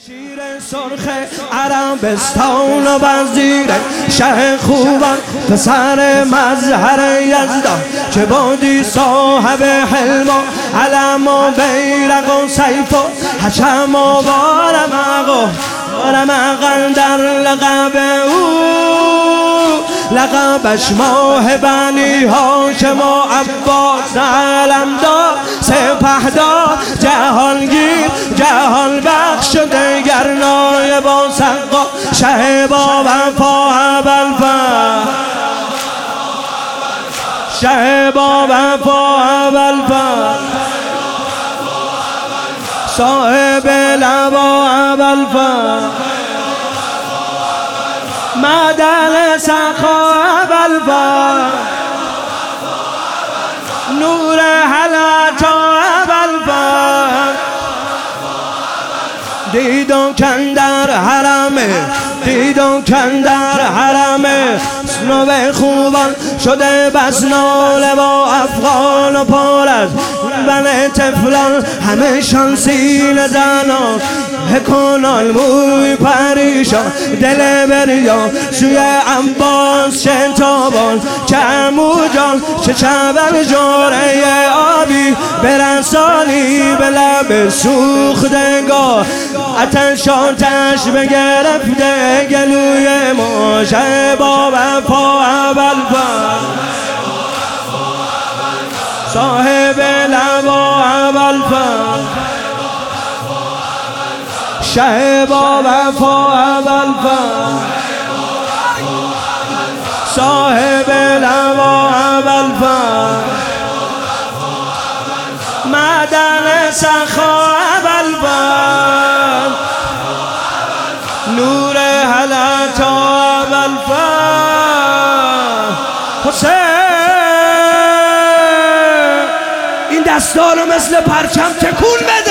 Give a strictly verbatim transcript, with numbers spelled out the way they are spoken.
شیر سرخ عربستان و وزیر شه خوبان پسر مظهر یزدان چه بودی صاحب حلم و علم و بیرق و سیف و حشم و بارمق و بارمق در لقب او لقبش ماه بنی هاشم و عباس علمدار سپهدار جهانگیر جهان بخش و دیگر نایب و سقا شه با وفا ابوالفضل شه با وفا ابوالفضل صاحب لوا ابوالفضل معدن سخا ابوالفضل نور حلاتا ابوالفضل دیدم کندر حرمه دیدم کندر حرمه سنو خوبان شده بس ناله و افغان و پر از بن تفلان همه شانسین زنان هکنال موی پریشان دل بریا سوی عباس شتابان که عمو جان چه چبر جاره آبی برسانی به لب سوختگاه آتش آتش بگرفته گلوی ما شه با وفا ابوالفضل صاحب لوا ابوالفضل شه با وفا ابوالفضل صاحب لوا ابوالفضل معدن سخا ابوالفضل نور حلاتا ابوالفضل حسین این دستا رو مثل پرچم تکون بده.